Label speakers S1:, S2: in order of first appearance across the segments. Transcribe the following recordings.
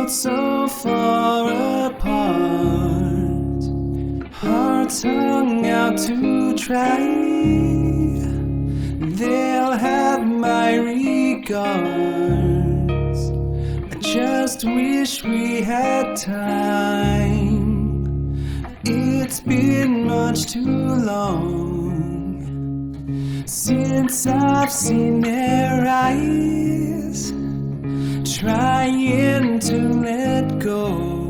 S1: worlds so far apart, hearts hung out to try. They'll have my regards. I just wish we had time. It's been much too long since I've seen their eyes, trying to let go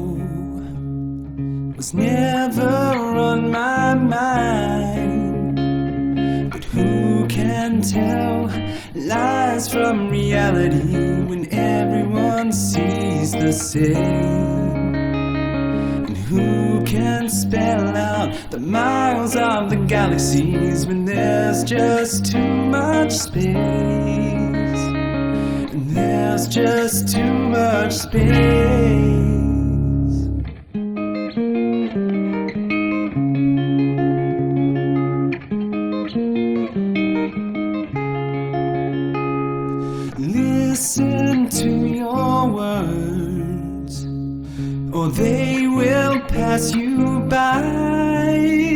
S1: was never on my mind. But who can tell lies from reality when everyone sees the same? And who can spell out the miles of the galaxies when there's just too much space? And there's just too much space. Listen to your words, or they will pass you by.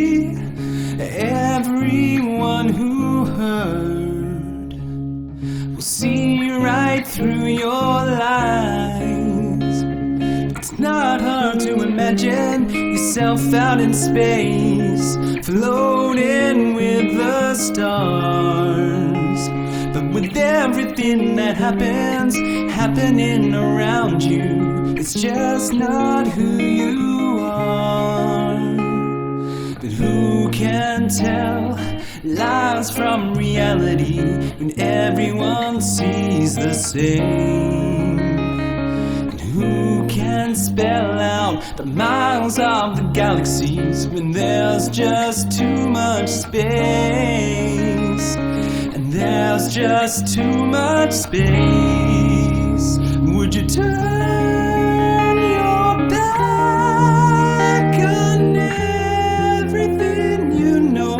S1: Everyone who heard will see right through your lies. It's not hard to imagine yourself out in space, floating with the stars. But with everything that happens happening around you, it's just not who you are. But who can tell lies from reality when everyone sees the same? And who can spell out the miles of the galaxies when there's just too much space? There's just too much space. Would you turn your back on everything you know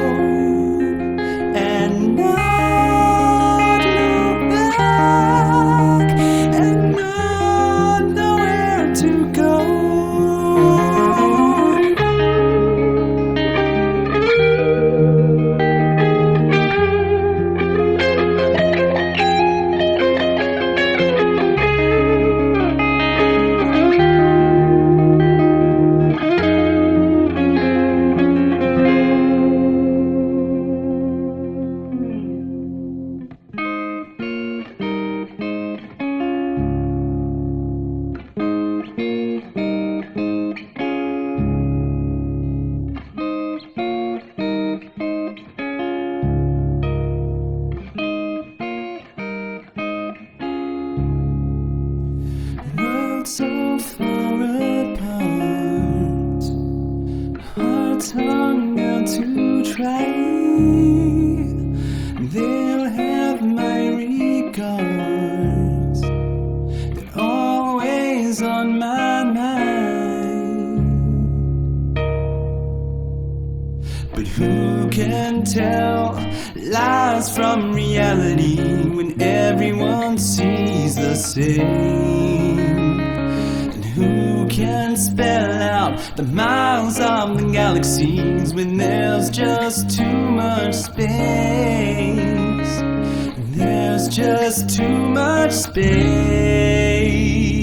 S1: and not look back and not know where to go? So far apart, hearts hung out to try. They'll have my regards. They're always on my mind. But who can tell lies from reality when everyone sees the same? Who can spell out the miles of the galaxies when there's just too much space? There's just too much space.